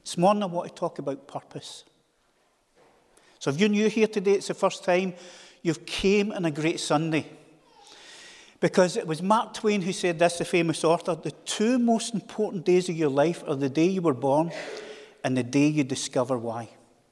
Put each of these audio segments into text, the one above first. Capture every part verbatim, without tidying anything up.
This morning I want to talk about purpose. So if you're new here today, it's the first time you've came on a great Sunday. Because it was Mark Twain who said this, the famous author, the two most important days of your life are the day you were born and the day you discover why.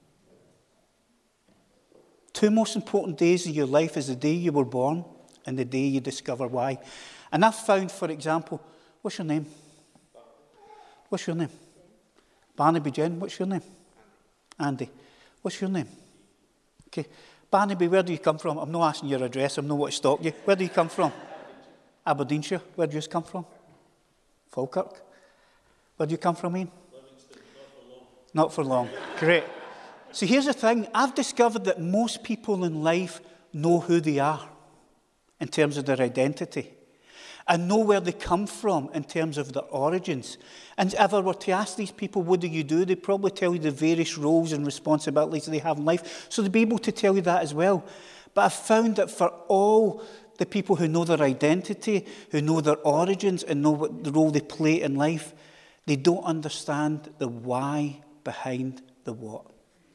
Two most important days of your life is the day you were born and the day you discover why. And I've found, for example, what's your name? What's your name? Barnaby Jen, what's your name? Andy. What's your name? Okay. Barnaby, where do you come from? I'm not asking your address, I'm not want to stalk you. Where do you come from? Aberdeenshire. Where do you come from? Falkirk. Where do you come from, Ian? Livingston, not for long. Not for long. Great. So here's the thing. I've discovered that most people in life know who they are in terms of their identity and know where they come from in terms of their origins. And if I were to ask these people, what do you do? They'd probably tell you the various roles and responsibilities they have in life. So they'd be able to tell you that as well. But I've found that for all the people who know their identity, who know their origins and know what the role they play in life, they don't understand the why behind the what.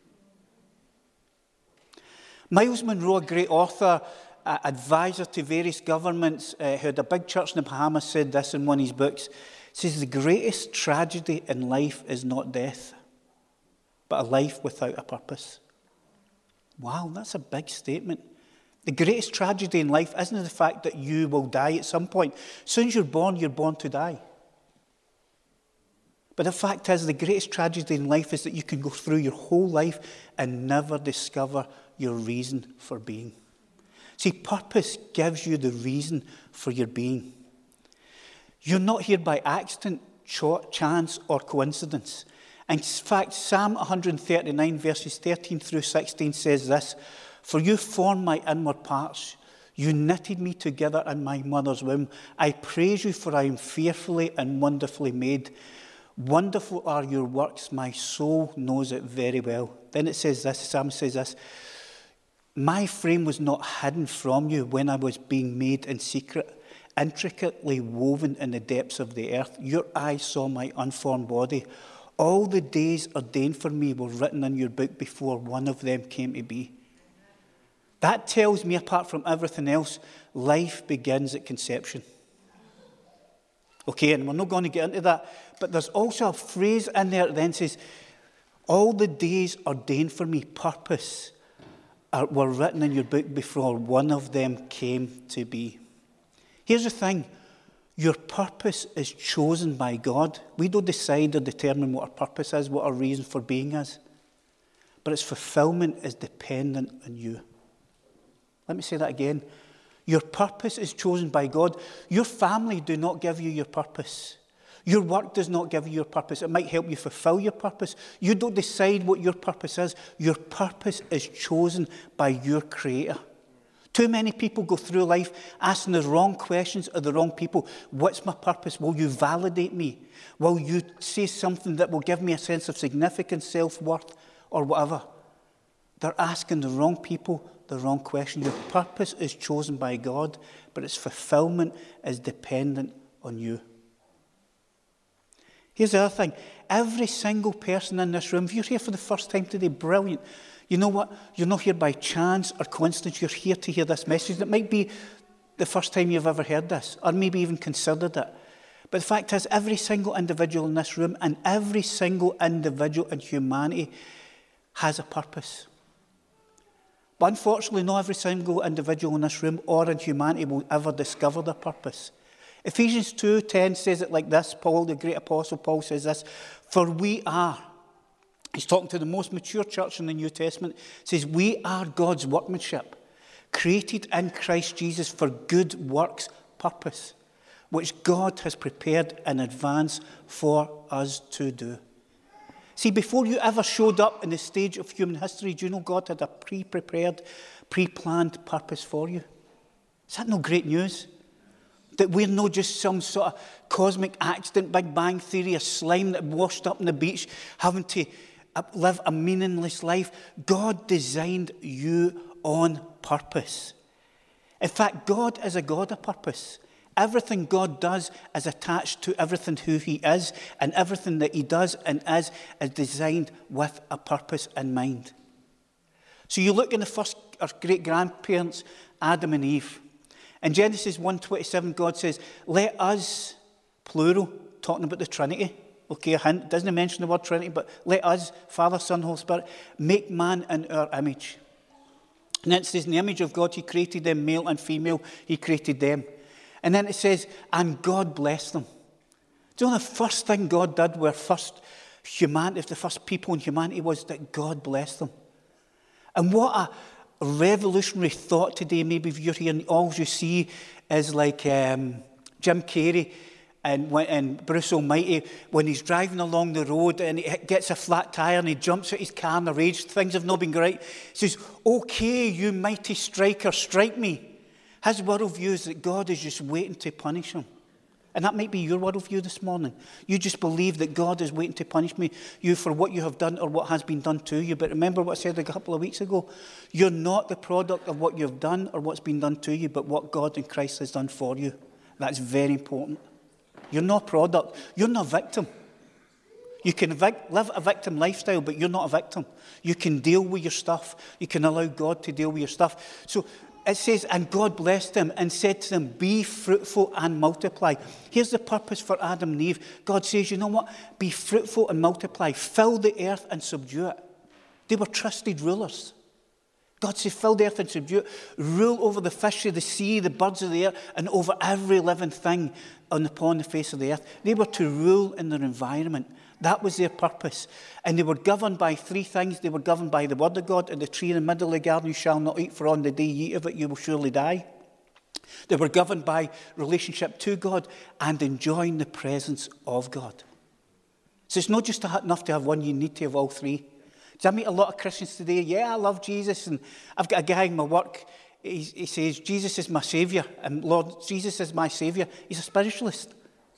Miles Monroe, a great author, uh, advisor to various governments, uh, who had a big church in the Bahamas, said this in one of his books. He says, the greatest tragedy in life is not death, but a life without a purpose. Wow, that's a big statement. The greatest tragedy in life isn't the fact that you will die at some point. As soon as you're born, you're born to die. But the fact is, the greatest tragedy in life is that you can go through your whole life and never discover your reason for being. See, purpose gives you the reason for your being. You're not here by accident, chance, or coincidence. In fact, Psalm one thirty-nine, verses thirteen through sixteen says this, for you formed my inward parts. You knitted me together in my mother's womb. I praise you, for I am fearfully and wonderfully made. Wonderful are your works. My soul knows it very well. Then it says this, Psalm says this, my frame was not hidden from you when I was being made in secret, intricately woven in the depths of the earth. Your eyes saw my unformed body. All the days ordained for me were written in your book before one of them came to be. That tells me, apart from everything else, life begins at conception. Okay, and we're not going to get into that, but there's also a phrase in there that then says, all the days ordained for me, purpose, are, were written in your book before one of them came to be. Here's the thing, your purpose is chosen by God. We don't decide or determine what our purpose is, what our reason for being is, but its fulfillment is dependent on you. Let me say that again. Your purpose is chosen by God. Your family do not give you your purpose. Your work does not give you your purpose. It might help you fulfill your purpose. You don't decide what your purpose is. Your purpose is chosen by your Creator. Too many people go through life asking the wrong questions of the wrong people. What's my purpose? Will you validate me? Will you say something that will give me a sense of significance, self-worth, or whatever? They're asking the wrong people the wrong question. Your purpose is chosen by God, but its fulfillment is dependent on you. Here's the other thing. Every single person in this room, if you're here for the first time today, brilliant. You know what? You're not here by chance or coincidence. You're here to hear this message. It might be the first time you've ever heard this, or maybe even considered it. But the fact is, every single individual in this room and every single individual in humanity has a purpose. But unfortunately, not every single individual in this room or in humanity will ever discover their purpose. Ephesians two ten says it like this. Paul, the great apostle Paul, says this, for we are, he's talking to the most mature church in the New Testament, says, we are God's workmanship, created in Christ Jesus for good works, purpose, which God has prepared in advance for us to do. See, before you ever showed up in the stage of human history, do you know God had a pre-prepared, pre-planned purpose for you? Is that no great news? That we're not just some sort of cosmic accident, Big Bang Theory, a slime that washed up on the beach, having to live a meaningless life. God designed you on purpose. In fact, God is a God of purpose. everything God does is attached to everything who he is, and everything that he does and is is designed with a purpose in mind. So you look in the first, our great-grandparents, Adam and Eve. In Genesis one twenty-seven, God says, let us, plural, talking about the Trinity. Okay, a hint, doesn't mention the word Trinity, but let us, Father, Son, Holy Spirit, make man in our image. And then it says, in the image of God, he created them, male and female, he created them. And then it says, and God blessed them. Do you know the first thing God did, where first humanity, the first people in humanity, was that God blessed them? And what a revolutionary thought today. Maybe if you're here and all you see is like um, Jim Carrey and, and Bruce Almighty, when he's driving along the road and he gets a flat tire and he jumps out his car in a rage, things have not been great. He says, okay, you mighty striker, strike me. His worldview is that God is just waiting to punish him. And that might be your worldview this morning. You just believe that God is waiting to punish me, you for what you have done or what has been done to you. But remember what I said a couple of weeks ago. You're not the product of what you've done or what's been done to you, but what God in Christ has done for you. That's very important. You're not a product. You're not a victim. You can vic- live a victim lifestyle, but you're not a victim. You can deal with your stuff. You can allow God to deal with your stuff. So it says, and God blessed them and said to them, be fruitful and multiply. Here's the purpose for Adam and Eve. God says, you know what? Be fruitful and multiply. Fill the earth and subdue it. They were trusted rulers. God said, fill the earth and subdue it. Rule over the fish of the sea, the birds of the air, and over every living thing on upon the face of the earth. They were to rule in their environment. That was their purpose. And they were governed by three things. They were governed by the word of God, and the tree in the middle of the garden you shall not eat, for on the day you eat of it you will surely die. They were governed by relationship to God and enjoying the presence of God. So it's not just enough to have one, you need to have all three. Because I meet a lot of Christians today, yeah, I love Jesus, and I've got a guy in my work, he, he says, Jesus is my saviour, and Lord, Jesus is my saviour. He's a spiritualist.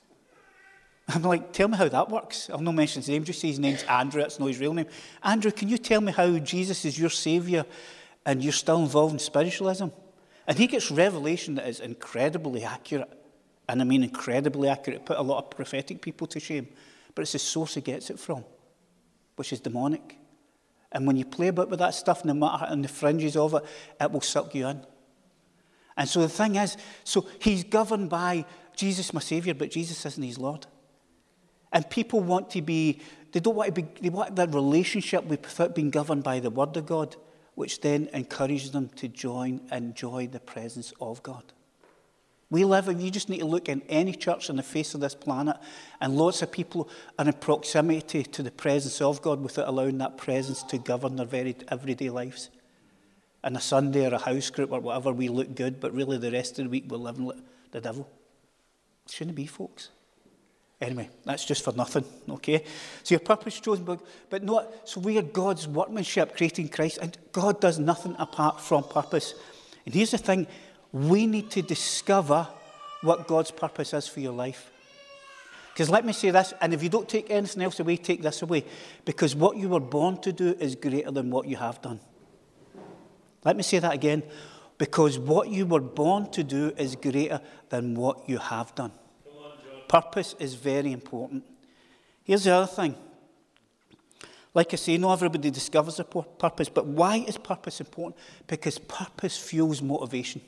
I'm like, tell me how that works. I'll not mention his name, just say his name's Andrew, that's not his real name. Andrew, can you tell me how Jesus is your saviour and you're still involved in spiritualism? And he gets revelation that is incredibly accurate. And I mean incredibly accurate. Put a lot of prophetic people to shame. But it's the source he gets it from, which is demonic. And when you play about with that stuff, no matter on the fringes of it, it will suck you in. And so the thing is, so he's governed by Jesus, my saviour, but Jesus isn't his Lord. And people want to be, they don't want to be, they want that relationship without being governed by the word of God, which then encourages them to join and enjoy the presence of God. We live, and you just need to look in any church on the face of this planet, and lots of people are in proximity to the presence of God without allowing that presence to govern their very everyday lives. On a Sunday or a house group or whatever, we look good, but really the rest of the week we're living like the devil. It shouldn't be, folks. Anyway, that's just for nothing, okay? So your purpose is chosen, but, but not, so we are God's workmanship, creating Christ, and God does nothing apart from purpose. And here's the thing, we need to discover what God's purpose is for your life. Because let me say this, and if you don't take anything else away, take this away, because what you were born to do is greater than what you have done. Let me say that again, because what you were born to do is greater than what you have done. Purpose is very important. Here's the other thing. Like I say, not everybody discovers a purpose, but why is purpose important? Because purpose fuels motivation.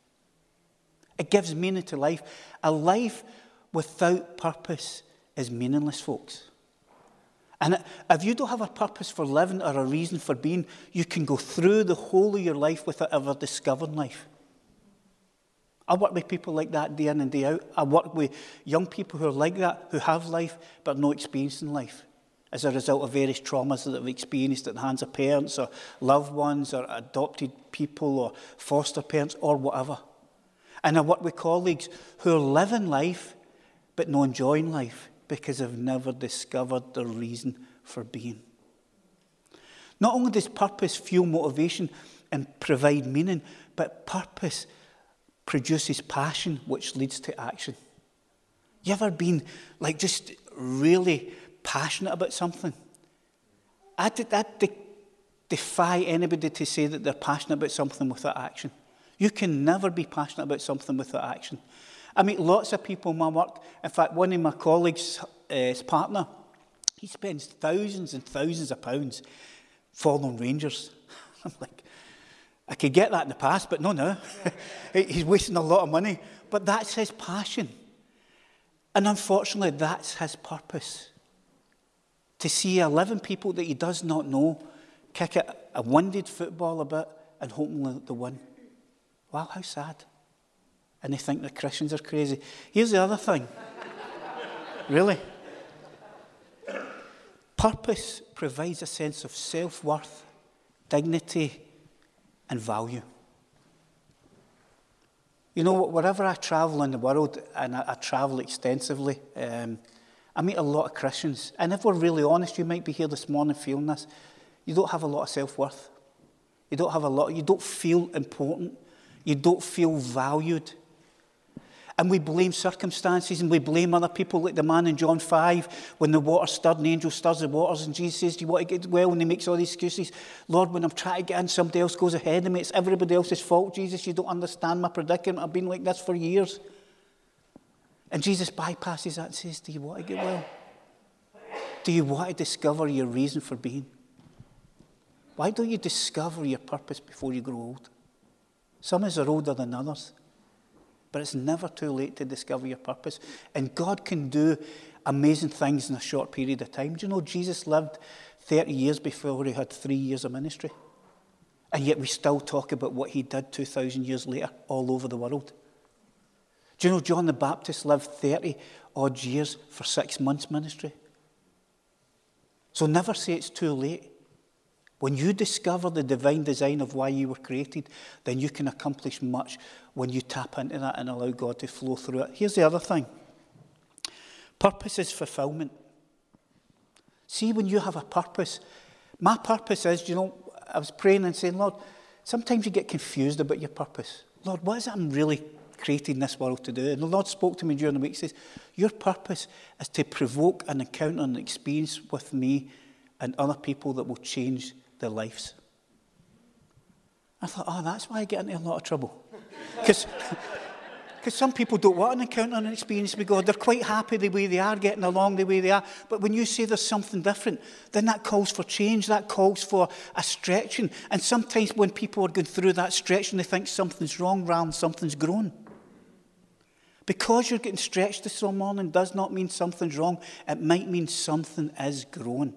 It gives meaning to life. A life without purpose is meaningless, folks. And if you don't have a purpose for living or a reason for being, you can go through the whole of your life without ever discovering life. I work with people like that day in and day out. I work with young people who are like that, who have life but no experience in life as a result of various traumas that they've experienced at the hands of parents or loved ones or adopted people or foster parents or whatever. And I work with colleagues who are living life but not enjoying life because they've never discovered the reason for being. Not only does purpose fuel motivation and provide meaning, but purpose produces passion, which leads to action. You ever been like just really passionate about something? I, I defy anybody to say that they're passionate about something without action. You can never be passionate about something without action. I meet lots of people in my work. In fact, one of my colleagues, uh, his partner, he spends thousands and thousands of pounds following Rangers. I'm like, I could get that in the past, but no, no. He's wasting a lot of money. But that's his passion. And unfortunately, that's his purpose. To see eleven people that he does not know kick at a winded football a bit and hoping they win. Wow, how sad. And they think that Christians are crazy. Here's the other thing. Really. Purpose provides a sense of self-worth, dignity, and value. You know, wherever I travel in the world, and I, I travel extensively, um, I meet a lot of Christians. And if we're really honest, you might be here this morning feeling this. You don't have a lot of self-worth. You don't have a lot, you don't feel important. You don't feel valued. And we blame circumstances and we blame other people, like the man in John five, when the water stirred and the angel stirs the waters and Jesus says, do you want to get well? And he makes all these excuses. Lord, when I'm trying to get in, somebody else goes ahead of me. It's everybody else's fault, Jesus. You don't understand my predicament. I've been like this for years. And Jesus bypasses that and says, do you want to get well? Do you want to discover your reason for being? Why don't you discover your purpose before you grow old? Some of us are older than others. But it's never too late to discover your purpose. And God can do amazing things in a short period of time. Do you know Jesus lived thirty years before he had three years of ministry? And yet we still talk about what he did two thousand years later all over the world. Do you know John the Baptist lived thirty odd years for six months ministry? So never say it's too late. When you discover the divine design of why you were created, then you can accomplish much when you tap into that and allow God to flow through it. Here's the other thing. Purpose is fulfillment. See, when you have a purpose, my purpose is, you know, I was praying and saying, Lord, sometimes you get confused about your purpose. Lord, what is it I'm really created in this world to do? And the Lord spoke to me during the week. He says, your purpose is to provoke an encounter and experience with me and other people that will change their lives. I thought, oh, that's why I get into a lot of trouble. Because some people don't want an encounter and an experience with God. They're quite happy the way they are, getting along the way they are. But when you say there's something different, then that calls for change. That calls for a stretching. And sometimes when people are going through that stretching, they think something's wrong rather than something's grown. Because you're getting stretched this morning does not mean something's wrong. It might mean something is growing.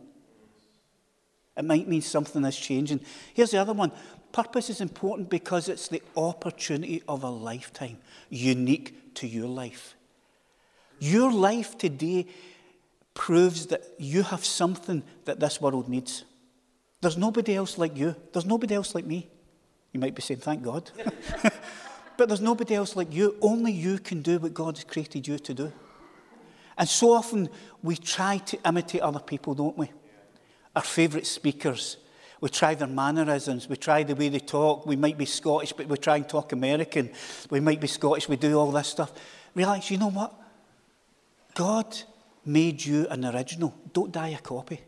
It might mean something is changing. Here's the other one. Purpose is important because it's the opportunity of a lifetime, unique to your life. Your life today proves that you have something that this world needs. There's nobody else like you. There's nobody else like me. You might be saying, thank God. But there's nobody else like you. Only you can do what God has created you to do. And so often we try to imitate other people, don't we? Our favourite speakers. We try their mannerisms. We try the way they talk. We might be Scottish, but we try and talk American. We might be Scottish. We do all this stuff. Realise, you know what? God made you an original. Don't die a copy.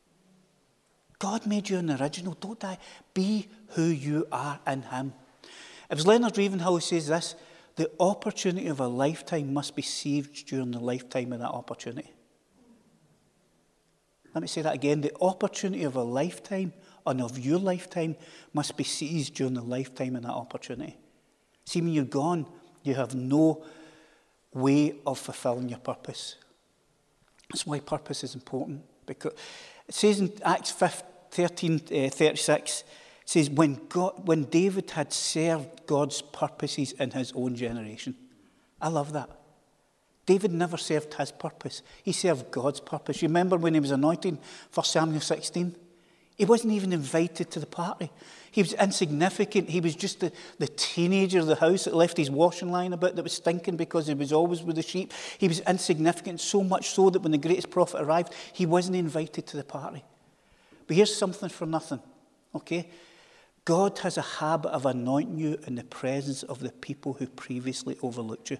God made you an original. Don't die. Be who you are in him. It was Leonard Ravenhill who says this: the opportunity of a lifetime must be seized during the lifetime of that opportunity. Let me say that again. The opportunity of a lifetime and of your lifetime must be seized during the lifetime of that opportunity. See, when you're gone, you have no way of fulfilling your purpose. That's why purpose is important. Because it says in Acts thirteen thirty-six, it says, when, God, when David had served God's purposes in his own generation. I love that. David never served his purpose. He served God's purpose. You remember when he was anointed, First Samuel sixteen? He wasn't even invited to the party. He was insignificant. He was just the, the teenager of the house that left his washing line about that was stinking because he was always with the sheep. He was insignificant, so much so that when the greatest prophet arrived, he wasn't invited to the party. But here's something for nothing, okay? God has a habit of anointing you in the presence of the people who previously overlooked you.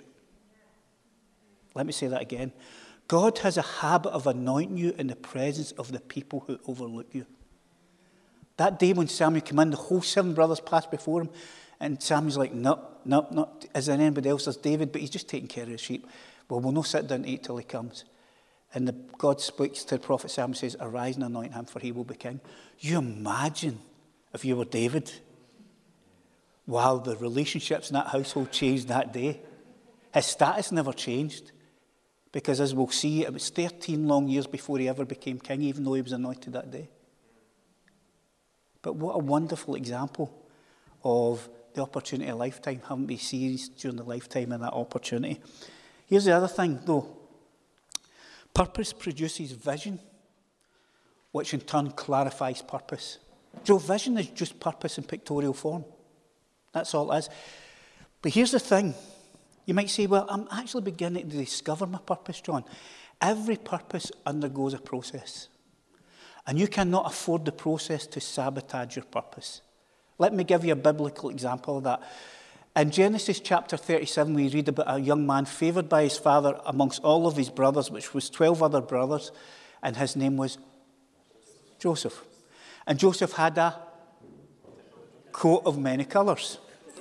Let me say that again. God has a habit of anointing you in the presence of the people who overlook you. That day when Samuel came in, the whole seven brothers passed before him, And Samuel's like, no, no, no. Is there anybody else? There's David, but he's just taking care of the sheep. Well, we'll not sit down to eat till he comes. And the, God speaks to the prophet Samuel and says, arise and anoint him, for he will be king. You imagine if you were David. Wow, the relationships in that household changed that day. His status never changed. Because as we'll see, it was thirteen long years before he ever became king, even though he was anointed that day. But what a wonderful example of the opportunity of a lifetime, having been seized during the lifetime of that opportunity. Here's the other thing, though. Purpose produces vision, which in turn clarifies purpose. So vision is just purpose in pictorial form. That's all it is. But here's the thing. You might say, well, I'm actually beginning to discover my purpose, John. Every purpose undergoes a process. And you cannot afford the process to sabotage your purpose. Let me give you a biblical example of that. In Genesis chapter thirty-seven, we read about a young man favoured by his father amongst all of his brothers, which was twelve other brothers, and his name was Joseph. And Joseph had a coat of many colours.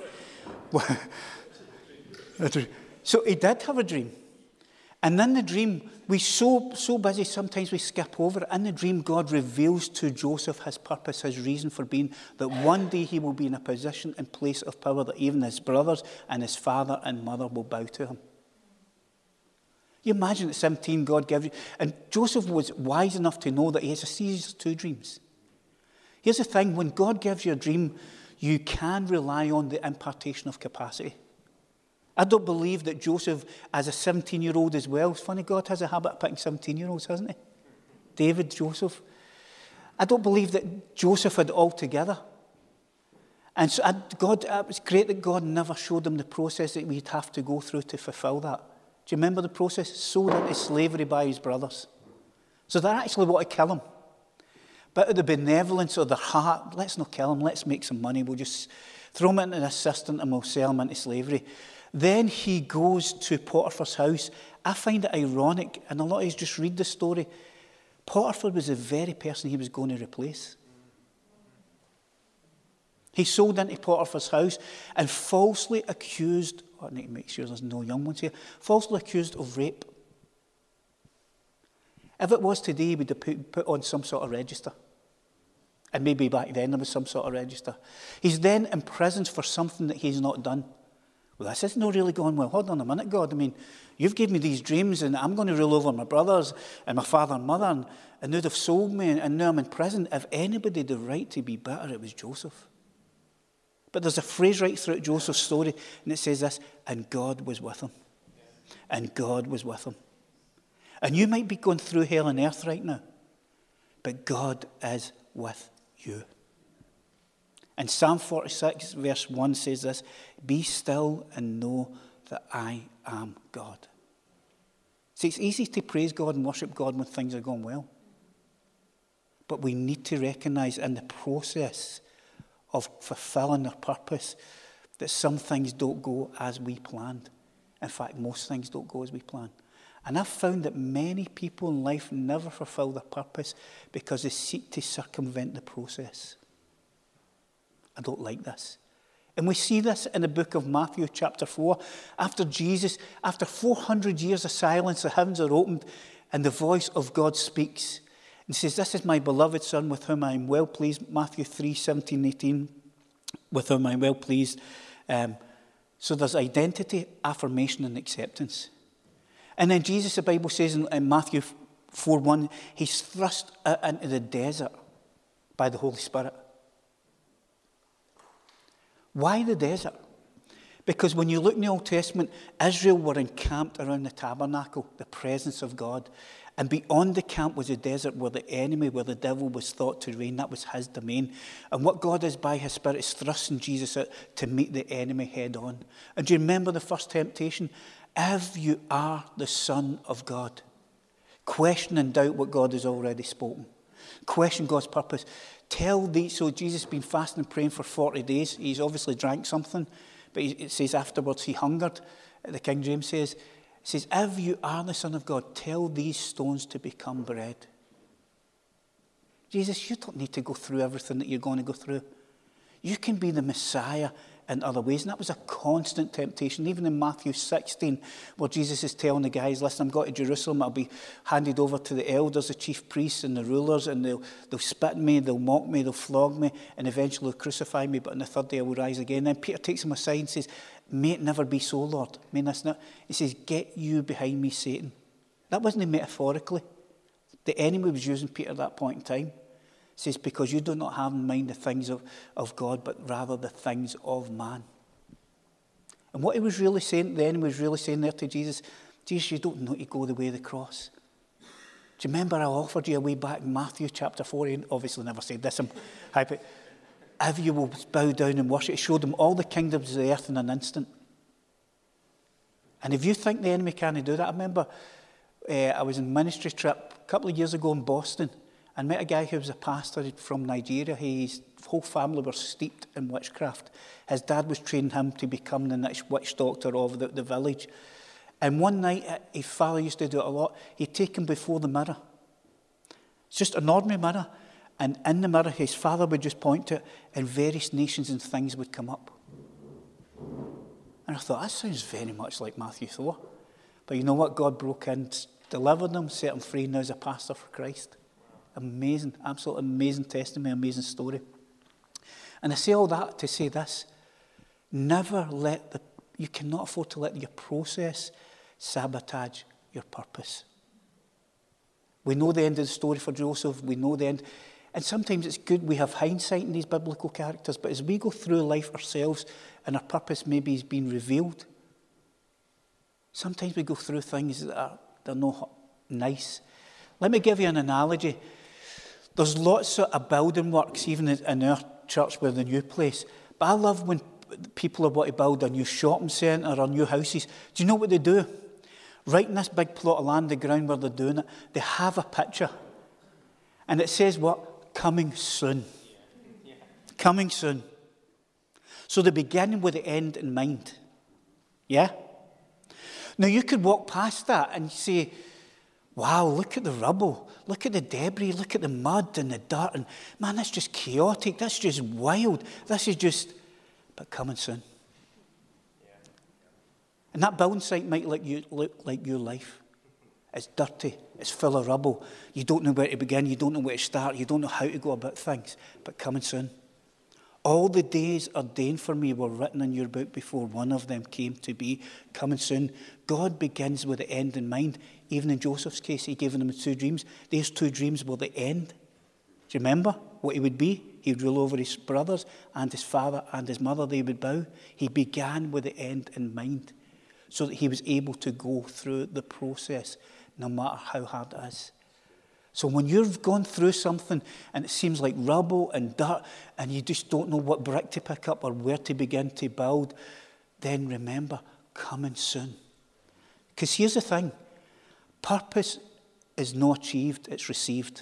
So he did have a dream. And in the dream, we're so, so busy, sometimes we skip over it. In the dream, God reveals to Joseph his purpose, his reason for being, that one day he will be in a position and place of power that even his brothers and his father and mother will bow to him. You imagine at seventeen, God gives you... And Joseph was wise enough to know that he has a series of two dreams. Here's the thing, when God gives you a dream, you can rely on the impartation of capacity. I don't believe that Joseph, as a seventeen-year-old as well, it's funny, God has a habit of picking seventeen-year-olds, hasn't he? David, Joseph. I don't believe that Joseph had it all together. And so I, God, it was great that God never showed him the process that we'd have to go through to fulfill that. Do you remember the process? Sold into slavery by his brothers. So they actually want to kill him. But of the benevolence of their heart, let's not kill him, let's make some money, we'll just throw him into an assistant and we'll sell him into slavery. Then he goes to Potiphar's house. I find it ironic, and a lot of you just read the story. Potiphar was the very person he was going to replace. He sold into Potiphar's house and falsely accused, oh, I need to make sure there's no young ones here, falsely accused of rape. If it was today, he would have put, put on some sort of register. And maybe back then there was some sort of register. He's then imprisoned for something that he's not done. Well, this is not really going well. Hold on a minute, God. I mean, you've given me these dreams and I'm going to rule over my brothers and my father and mother, and, and now they've sold me and now I'm in prison. If anybody had the right to be bitter, it was Joseph. But there's a phrase right throughout Joseph's story, and it says this, and God was with him. And God was with him. And you might be going through hell on earth right now, but God is with you. And Psalm forty-six, verse one says this, be still and know that I am God. See, it's easy to praise God and worship God when things are going well. But we need to recognize in the process of fulfilling our purpose that some things don't go as we planned. In fact, most things don't go as we planned. And I've found that many people in life never fulfill their purpose because they seek to circumvent the process. I don't like this. And we see this in the book of Matthew chapter four. After Jesus, after four hundred years of silence, the heavens are opened and the voice of God speaks. And says, this is my beloved Son with whom I am well pleased. Matthew three, seventeen, eighteen, with whom I am well pleased. Um, so there's identity, affirmation and acceptance. And then Jesus, the Bible says in, in Matthew four, one, he's thrust into the desert by the Holy Spirit. Why the desert? Because when you look in the Old Testament, Israel were encamped around the tabernacle, the presence of God. And beyond the camp was a desert where the enemy, where the devil was thought to reign. That was his domain. And what God is by his Spirit is thrusting Jesus out to meet the enemy head on. And do you remember the first temptation? If you are the Son of God, question and doubt what God has already spoken. Question God's purpose. Tell these, so Jesus has been fasting and praying for forty days. He's obviously drank something, but he, it says afterwards he hungered. The King James says, it says, if you are the Son of God, tell these stones to become bread. Jesus, you don't need to go through everything that you're going to go through. You can be the Messiah in other ways. And that was a constant temptation. Even in Matthew sixteen, where Jesus is telling the guys, listen, I'm going to Jerusalem. I'll be handed over to the elders, the chief priests and the rulers, and they'll, they'll spit on me, they'll mock me, they'll flog me, and eventually they'll crucify me, but on the third day I will rise again. Then Peter takes him aside and says, may it never be so, Lord. May this not. He says, get you behind me, Satan. That wasn't metaphorically. The enemy was using Peter at that point in time. He says, because you do not have in mind the things of, of God, but rather the things of man. And what he was really saying, the enemy was really saying there to Jesus, Jesus, you don't know to go the way of the cross. Do you remember I offered you a way back in Matthew chapter four? He obviously never said this. I'm happy. If you will bow down and worship, it showed them all the kingdoms of the earth in an instant. And if you think the enemy can't do that, I remember uh, I was in ministry trip a couple of years ago in Boston, and met a guy who was a pastor from Nigeria. His whole family were steeped in witchcraft. His dad was training him to become the next witch doctor of the, the village. And one night, his father used to do it a lot, he'd take him before the mirror. It's just an ordinary mirror. And in the mirror, his father would just point to it, and various nations and things would come up. And I thought, that sounds very much like Matthew four. But you know what? God broke in, delivered him, set him free, now he's a pastor for Christ. Amazing, absolutely amazing testimony, amazing story. And I say all that to say this. Never let the, you cannot afford to let your process sabotage your purpose. We know the end of the story for Joseph. We know the end. And sometimes it's good we have hindsight in these biblical characters, but as we go through life ourselves and our purpose maybe is being revealed, sometimes we go through things that are they're not nice. Let me give you an analogy. There's lots of building works, even in our church with the new place. But I love when people are wanting to build a new shopping centre or new houses. Do you know what they do? Right in this big plot of land, the ground where they're doing it, they have a picture. And it says what? Coming soon. Yeah. Yeah. Coming soon. So they begin with the end in mind. Yeah? Now you could walk past that and say, wow, look at the rubble. Look at the debris. Look at the mud and the dirt. And man, that's just chaotic. That's just wild. This is just, but coming soon. Yeah. And that building site might look, you, look like your life. It's dirty. It's full of rubble. You don't know where to begin. You don't know where to start. You don't know how to go about things. But coming soon. All the days ordained for me were written in your book before one of them came to be. Coming soon. God begins with the end in mind. Even in Joseph's case, he gave them two dreams. These two dreams were the end. Do you remember what he would be? He would rule over his brothers and his father and his mother. They would bow. He began with the end in mind so that he was able to go through the process no matter how hard it is. So when you've gone through something and it seems like rubble and dirt and you just don't know what brick to pick up or where to begin to build, then remember, coming soon. Because here's the thing. Purpose is not achieved, it's received.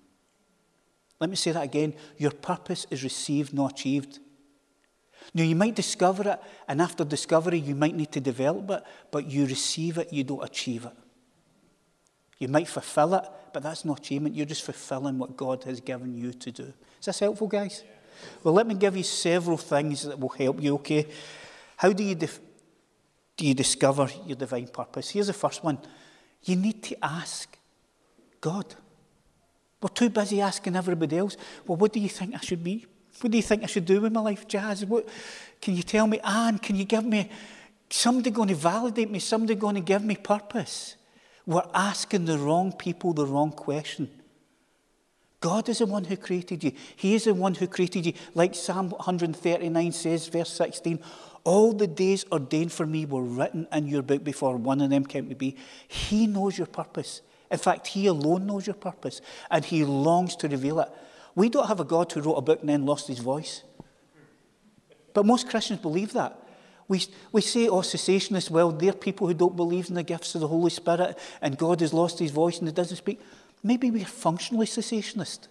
Let me say that again. Your purpose is received, not achieved. Now, you might discover it, and after discovery, you might need to develop it, but you receive it, you don't achieve it. You might fulfill it, but that's not achievement. You're just fulfilling what God has given you to do. Is this helpful, guys? Well, let me give you several things that will help you, okay? How do you, dif- do you discover your divine purpose? Here's the first one. You need to ask God. We're too busy asking everybody else. Well, what do you think I should be? What do you think I should do with my life, Jazz? What, can you tell me? Anne, can you give me, somebody going to validate me? Somebody going to give me purpose? We're asking the wrong people the wrong question. God is the one who created you. He is the one who created you. Like Psalm one thirty-nine says, verse sixteen, all the days ordained for me were written in your book before one of them came to be. He knows your purpose. In fact, he alone knows your purpose, and he longs to reveal it. We don't have a God who wrote a book and then lost his voice. But most Christians believe that. We, we say, oh, cessationists, well, they're people who don't believe in the gifts of the Holy Spirit, and God has lost his voice and he doesn't speak. Maybe we're functionally cessationist.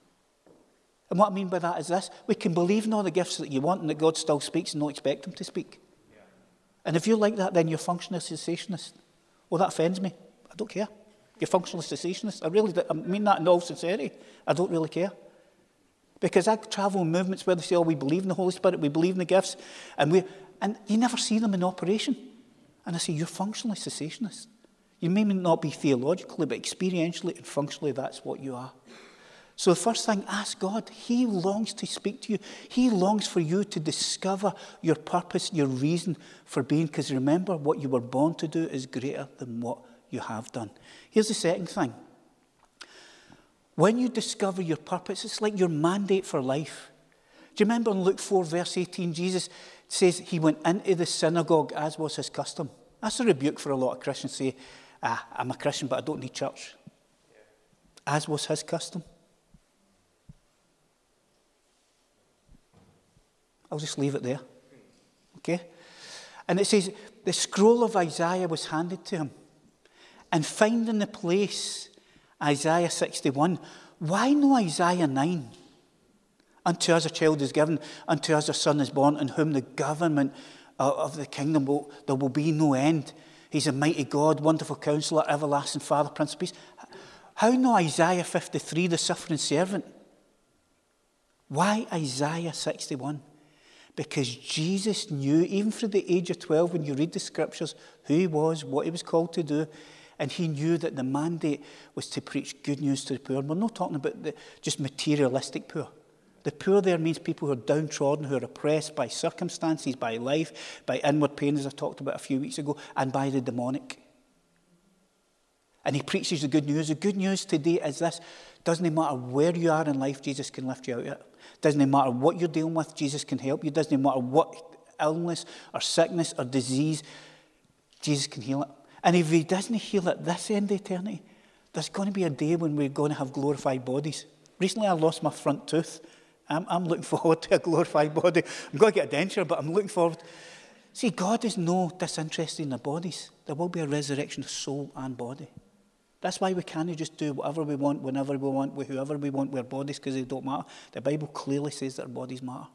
And what I mean by that is this. We can believe in all the gifts that you want and that God still speaks and not expect him to speak. Yeah. And if you're like that, then you're functionally cessationist. Well, that offends me. I don't care. You're functionally cessationist. I really do. I mean that in all sincerity. I don't really care. Because I travel in movements where they say, oh, we believe in the Holy Spirit, we believe in the gifts, and we and you never see them in operation. And I say, you're functionally cessationist. You may not be theologically, but experientially and functionally, that's what you are. So the first thing, ask God. He longs to speak to you. He longs for you to discover your purpose, your reason for being. Because remember, what you were born to do is greater than what you have done. Here's the second thing. When you discover your purpose, it's like your mandate for life. Do you remember in Luke four, verse eighteen, Jesus says he went into the synagogue as was his custom. That's a rebuke for a lot of Christians to say, ah, I'm a Christian, but I don't need church. As was his custom. I'll just leave it there. Okay? And it says, the scroll of Isaiah was handed to him. And finding the place, Isaiah sixty-one. Why no Isaiah nine? Unto us a child is given, unto us a son is born, in whom the government of the kingdom will, there will be no end. He's a mighty God, wonderful counselor, everlasting Father, Prince of Peace. How no Isaiah fifty-three, the suffering servant? Why Isaiah sixty-one? Because Jesus knew, even from the age of twelve, when you read the scriptures, who he was, what he was called to do. And he knew that the mandate was to preach good news to the poor. We're not talking about the just materialistic poor. The poor there means people who are downtrodden, who are oppressed by circumstances, by life, by inward pain, as I talked about a few weeks ago, and by the demonic. And he preaches the good news. The good news today is this. Doesn't matter where you are in life, Jesus can lift you out of it. Doesn't matter what you're dealing with, Jesus can help you. Doesn't matter what illness or sickness or disease, Jesus can heal it. And if he doesn't heal it this end of eternity, there's going to be a day when we're going to have glorified bodies. Recently I lost my front tooth. I'm, I'm looking forward to a glorified body. I'm going to get a denture, but I'm looking forward. See, God is no disinterested in our bodies. There will be a resurrection of soul and body. That's why we can't just do whatever we want, whenever we want, with whoever we want with our bodies, because they don't matter. The Bible clearly says that our bodies matter.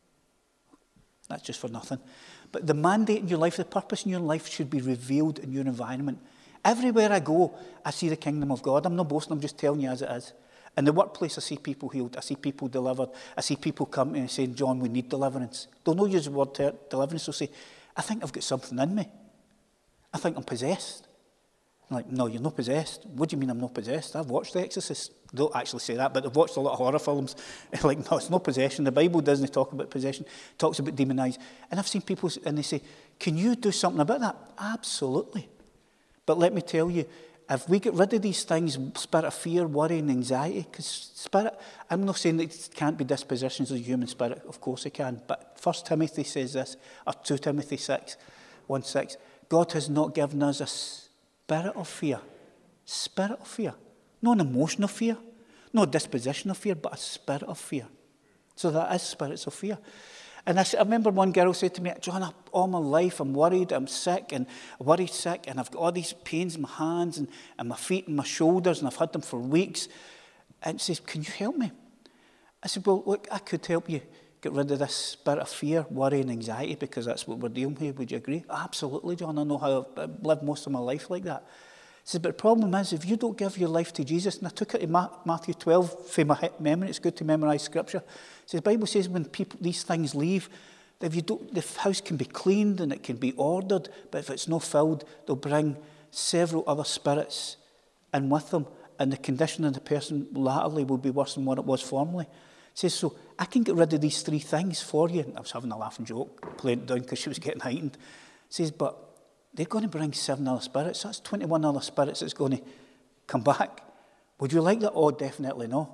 That's just for nothing. But the mandate in your life, the purpose in your life should be revealed in your environment. Everywhere I go, I see the kingdom of God. I'm not boasting, I'm just telling you as it is. In the workplace, I see people healed. I see people delivered. I see people come to me saying, John, we need deliverance. Don't know use the word ter- deliverance. They'll say, I think I've got something in me. I think I'm possessed. I'm like, no, you're not possessed. What do you mean I'm not possessed? I've watched The Exorcist. They don't actually say that, but I've watched a lot of horror films. Like, no, it's not possession. The Bible doesn't talk about possession. It talks about demonized. And I've seen people, and they say, can you do something about that? Absolutely. But let me tell you, if we get rid of these things, spirit of fear, worry, and anxiety, because spirit, I'm not saying that it can't be dispositions of the human spirit. Of course it can. But First Timothy says this, or Second Timothy six, one six, God has not given us a spirit of fear. Spirit of fear. Not an emotion of fear. Not a disposition of fear, but a spirit of fear. So that is spirits of fear. And I, I remember one girl said to me, John, I, all my life I'm worried, I'm sick, and worried sick, and I've got all these pains in my hands and, and my feet and my shoulders, and I've had them for weeks. And she says, can you help me? I said, well, look, I could help you get rid of this spirit of fear, worry, and anxiety, because that's what we're dealing with. Would you agree? Absolutely, John. I know how I've lived most of my life like that. He said, but the problem is, if you don't give your life to Jesus, and I took it to Matthew twelve for my memory, it's good to memorize scripture. It says, the Bible says when people these things leave, if you don't, the house can be cleaned and it can be ordered, but if it's not filled, they'll bring several other spirits in with them, and the condition of the person latterly will be worse than what it was formerly. It says, so I can get rid of these three things for you. And I was having a laughing joke, playing it down because she was getting heightened. It says, but they're going to bring seven other spirits. That's twenty-one other spirits that's going to come back. Would you like that? Oh, definitely no.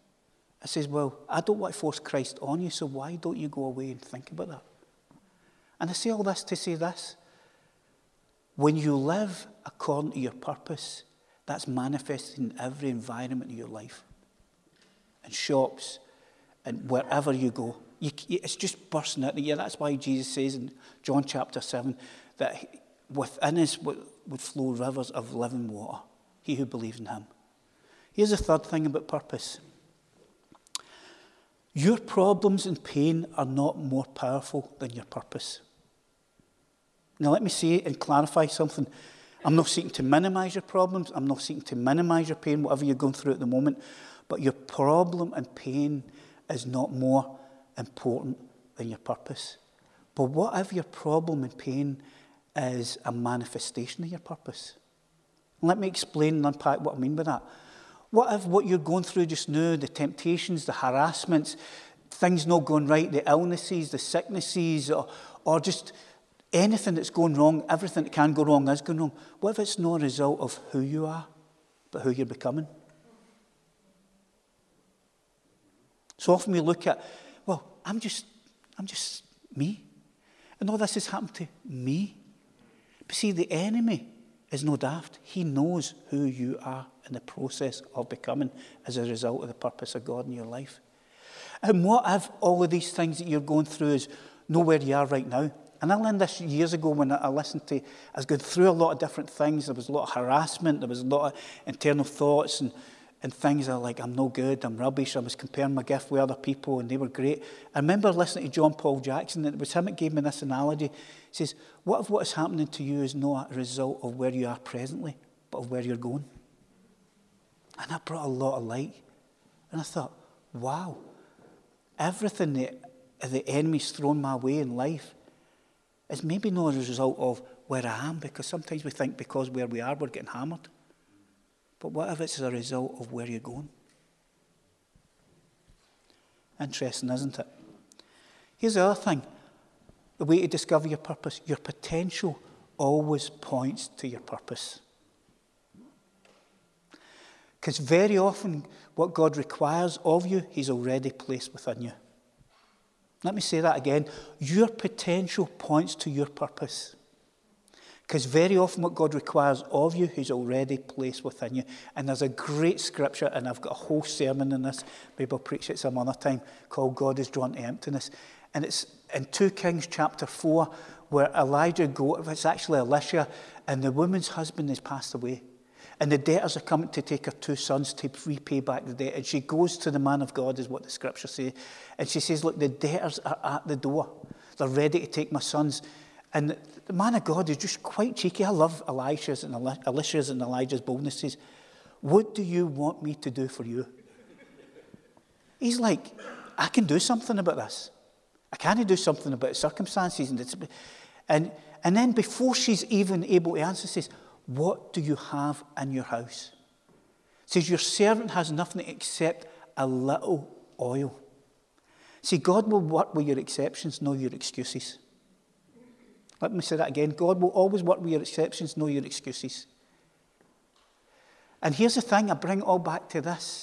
I says, well, I don't want to force Christ on you, so why don't you go away and think about that? And I say all this to say this. When you live according to your purpose, that's manifested in every environment of your life. In shops, and wherever you go. You, it's just bursting out of you. That's why Jesus says in John chapter seven that within us would, would flow rivers of living water. He who believes in him. Here's the third thing about purpose. Your problems and pain are not more powerful than your purpose. Now let me say and clarify something. I'm not seeking to minimize your problems. I'm not seeking to minimize your pain, whatever you're going through at the moment. But your problem and pain is not more important than your purpose. But what if your problem and pain is a manifestation of your purpose? Let me explain and unpack what I mean by that. What if what you're going through just now, the temptations, the harassments, things not going right, the illnesses, the sicknesses, or, or just anything that's going wrong, everything that can go wrong is going wrong. What if it's not a result of who you are, but who you're becoming? So often we look at, well, I'm just, I'm just me. And all this has happened to me. But see, the enemy is no daft. He knows who you are in the process of becoming as a result of the purpose of God in your life. And what if all of these things that you're going through is know where you are right now? And I learned this years ago when I listened to, I was going through a lot of different things. There was a lot of harassment. There was a lot of internal thoughts and, and things that are like, I'm no good, I'm rubbish. I was comparing my gift with other people and they were great. I remember listening to John Paul Jackson, and it was him that gave me this analogy. He says, what if what is happening to you is not a result of where you are presently, but of where you're going? And that brought a lot of light. And I thought, wow, everything that the enemy's thrown my way in life is maybe not as a result of where I am, because sometimes we think because where we are, we're getting hammered. But what if it's as a result of where you're going? Interesting, isn't it? Here's the other thing. The way to discover your purpose. Your potential always points to your purpose. Because very often what God requires of you, he's already placed within you. Let me say that again. Your potential points to your purpose. Because very often what God requires of you, he's already placed within you. And there's a great scripture, and I've got a whole sermon on this, maybe I'll preach it some other time, called God is Drawn to Emptiness. And it's in Second Kings chapter four, where Elijah goes, it's actually Elisha, and the woman's husband has passed away. And the debtors are coming to take her two sons to repay back the debt. And she goes to the man of God, is what the scripture says. And she says, look, the debtors are at the door. They're ready to take my sons. And the man of God is just quite cheeky. I love Elisha's and Elisha's and Elijah's boldness. He says, what do you want me to do for you? He's like, I can do something about this. I can't do something about circumstances. And, it's, and, and then before she's even able to answer, says, what do you have in your house? Says, your servant has nothing except a little oil. See, God will work with your exceptions, not your excuses. Let me say that again. God will always work with your exceptions, not your excuses. And here's the thing, I bring it all back to this.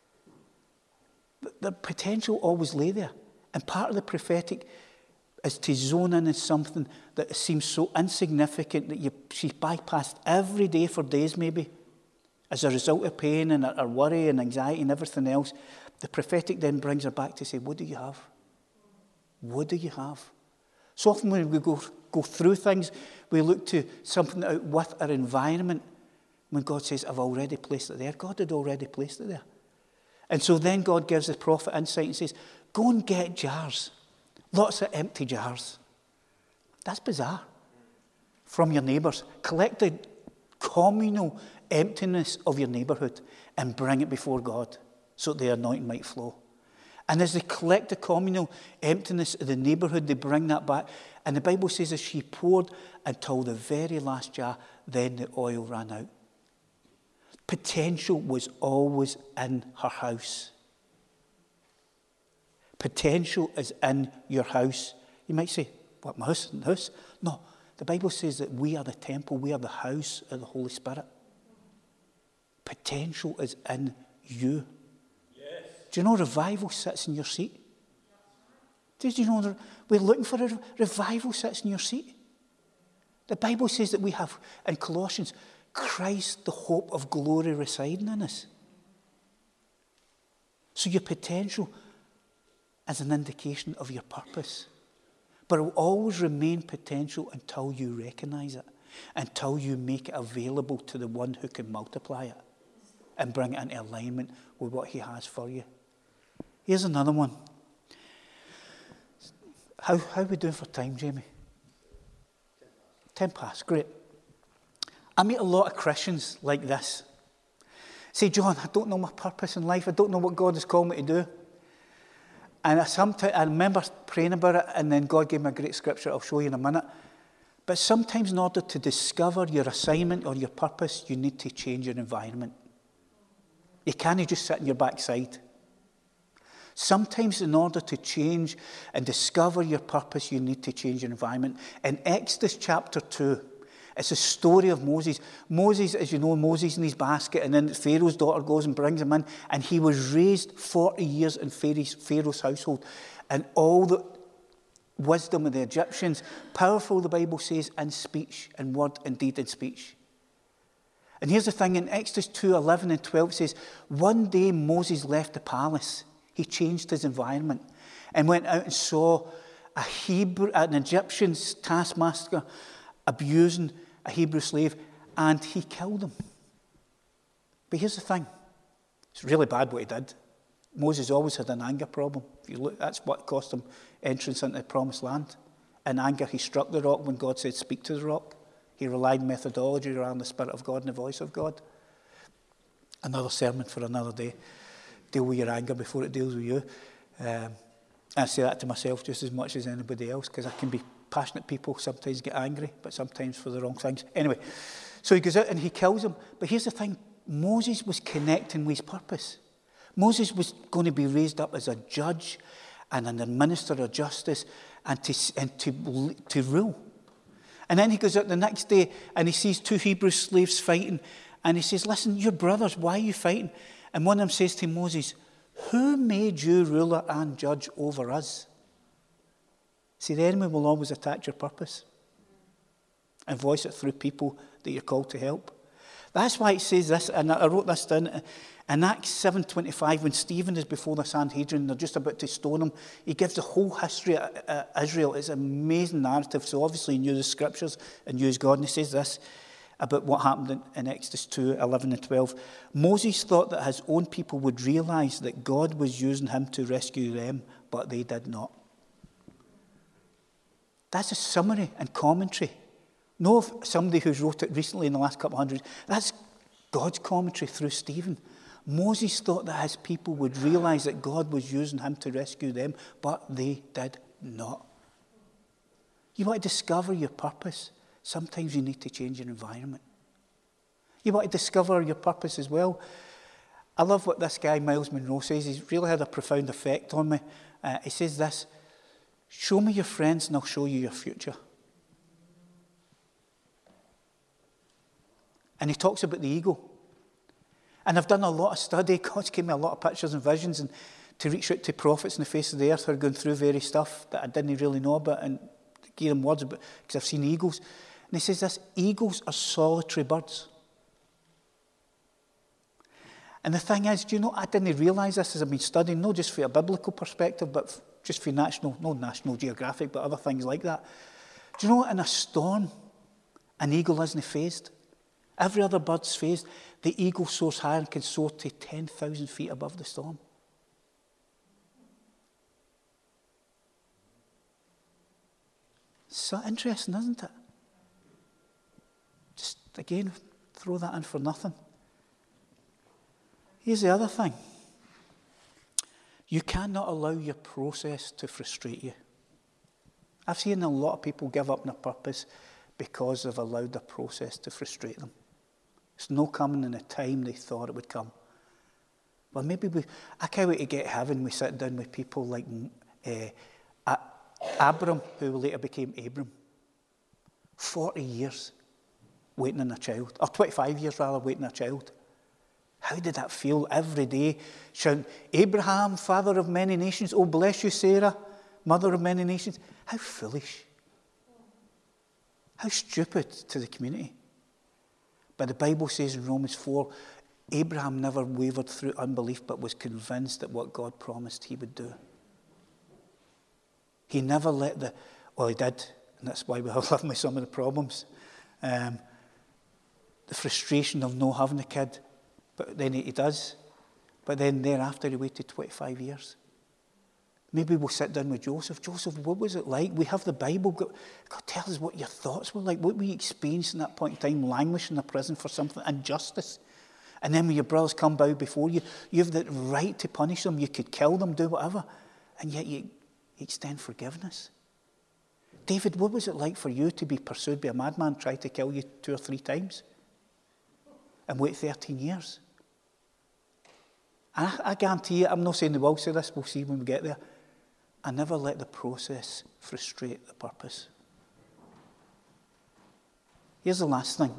The potential always lay there. And part of the prophetic is to zone in on something that seems so insignificant that you, she's bypassed every day for days maybe. As a result of pain and her worry and anxiety and everything else, the prophetic then brings her back to say, what do you have? What do you have? So often when we go, go through things, we look to something out with our environment. When God says, I've already placed it there. God had already placed it there. And so then God gives the prophet insight and says, go and get jars. Lots of empty jars. That's bizarre. From your neighbours. Collect the communal emptiness of your neighbourhood and bring it before God so that the anointing might flow. And as they collect the communal emptiness of the neighbourhood, they bring that back. And the Bible says as she poured until the very last jar, then the oil ran out. Potential was always in her house. Potential is in your house. You might say, what, my house? The house? No, the Bible says that we are the temple, we are the house of the Holy Spirit. Potential is in you. Yes. Do you know revival sits in your seat? Did you know we're looking for a revival sits in your seat? The Bible says that we have, in Colossians, Christ, the hope of glory residing in us. So your potential is an indication of your purpose. But it will always remain potential until you recognize it, until you make it available to the one who can multiply it and bring it into alignment with what he has for you. Here's another one. How, how are we doing for time, Jamie? Ten past, great. I meet a lot of Christians like this. Say, John, I don't know my purpose in life. I don't know what God has called me to do. And I, sometimes, I remember praying about it, and then God gave me a great scripture I'll show you in a minute. But sometimes in order to discover your assignment or your purpose, you need to change your environment. You can't just sit on your backside. Sometimes in order to change and discover your purpose, you need to change your environment. In Exodus chapter two, it's a story of Moses. Moses, as you know, Moses in his basket, and then Pharaoh's daughter goes and brings him in, and he was raised forty years in Pharaoh's, Pharaoh's household. And all the wisdom of the Egyptians, powerful, the Bible says, in speech, in word, and deed, in speech. And here's the thing, in Exodus two, eleven and twelve, it says, one day Moses left the palace. He changed his environment and went out and saw a Hebrew, an Egyptian taskmaster abusing a Hebrew slave, and he killed him. But here's the thing. It's really bad what he did. Moses always had an anger problem. If you look, that's what cost him entrance into the promised land. In anger, he struck the rock when God said, speak to the rock. He relied on methodology around the Spirit of God and the voice of God. Another sermon for another day. Deal with your anger before it deals with you. Um, I say that to myself just as much as anybody else, because I can be passionate people, sometimes get angry, but sometimes for the wrong things. Anyway, so he goes out and he kills him. But here's the thing. Moses was connecting with his purpose. Moses was going to be raised up as a judge and an administrator of justice and to, and to, to rule. And then he goes out the next day and he sees two Hebrew slaves fighting. And he says, listen, you're brothers, why are you fighting? And one of them says to Moses, who made you ruler and judge over us? See, the enemy will always attack your purpose and voice it through people that you're called to help. That's why it says this, and I wrote this down, in Acts seven twenty-five, when Stephen is before the Sanhedrin, they're just about to stone him, he gives the whole history of Israel. It's an amazing narrative, so obviously he knew the scriptures and knew his God, and he says this about what happened in, in Exodus two, eleven and twelve. Moses thought that his own people would realize that God was using him to rescue them, but they did not. That's a summary and commentary. Not of somebody who's wrote it recently in the last couple of hundred. That's God's commentary through Stephen. Moses thought that his people would realize that God was using him to rescue them, but they did not. You want to discover your purpose? Sometimes you need to change your environment. You want to discover your purpose as well? I love what this guy, Miles Monroe, says. He's really had a profound effect on me. Uh, he says this, show me your friends and I'll show you your future. And he talks about the ego. And I've done a lot of study. God's given me a lot of pictures and visions, and to reach out to prophets on the face of the earth who are going through various stuff that I didn't really know about and give them words about, because I've seen eagles. And he says this, eagles are solitary birds. And the thing is, do you know, I didn't realise this as I've been studying, not just from a biblical perspective, but just for national, no National Geographic, but other things like that. Do you know, in a storm, an eagle isn't phased. Every other bird's phased. The eagle soars high and can soar to ten thousand feet above the storm. So interesting, isn't it? Just, again, throw that in for nothing. Here's the other thing. You cannot allow your process to frustrate you. I've seen a lot of people give up on their purpose because they've allowed the process to frustrate them. It's no coming in the time they thought it would come. Well, maybe we, I can't wait to get to heaven. We sit down with people like uh, Abram, who later became Abram. forty years waiting on a child, or twenty-five years rather, waiting on a child. How did that feel every day? Shouting, Abraham, father of many nations, oh bless you, Sarah, mother of many nations. How foolish. How stupid to the community. But the Bible says in Romans four, Abraham never wavered through unbelief, but was convinced that what God promised he would do. He never let the, well, he did, and that's why we have lived with some of the problems. Um, the frustration of not having a kid, but then he does. But then thereafter he waited twenty-five years. Maybe we'll sit down with Joseph. Joseph, what was it like? We have the Bible. God, God tell us what your thoughts were like, what we experienced in that point in time, languishing in the prison for something, injustice. And then when your brothers come bow before you, you have the right to punish them. You could kill them, do whatever. And yet you extend forgiveness. David, what was it like for you to be pursued by a madman, try to kill you two or three times, and wait thirteen years? I, I guarantee you, I'm not saying they will say this, we'll see when we get there. I never let the process frustrate the purpose. Here's the last thing.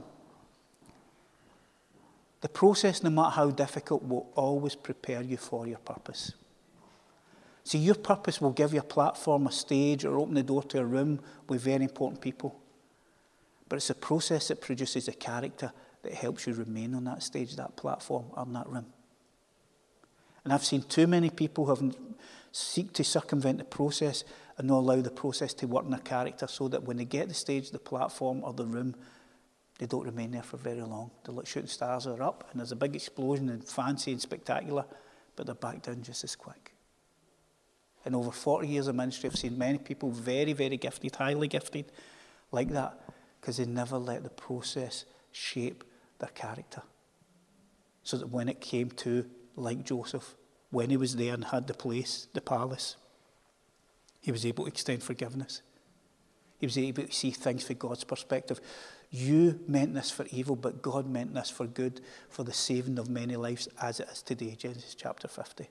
The process, no matter how difficult, will always prepare you for your purpose. See, your purpose will give you a platform, a stage, or open the door to a room with very important people. But it's a process that produces a character that helps you remain on that stage, that platform, or in that room. And I've seen too many people who have seek to circumvent the process and not allow the process to work in their character, so that when they get the stage, the platform, or the room, they don't remain there for very long. The shooting stars are up, and there's a big explosion and fancy and spectacular, but they're back down just as quick. In over forty years of ministry, I've seen many people very, very gifted, highly gifted, like that, because they never let the process shape their character. So that when it came to, like Joseph, when he was there and had the place, the palace, he was able to extend forgiveness. He was able to see things from God's perspective. You meant this for evil, but God meant this for good, for the saving of many lives, as it is today, Genesis chapter fifty.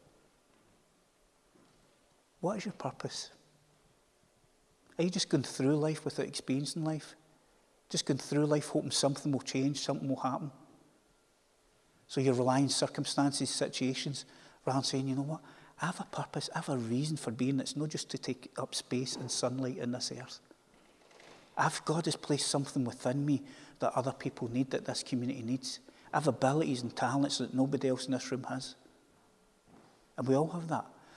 What is your purpose? Are you just going through life without experiencing life? Just going through life hoping something will change, something will happen? So you're relying on circumstances, situations, rather than saying, you know what, I have a purpose, I have a reason for being. It's not just to take up space and sunlight in this earth. I've, God has placed something within me that other people need, that this community needs. I have abilities and talents that nobody else in this room has. And we all have that.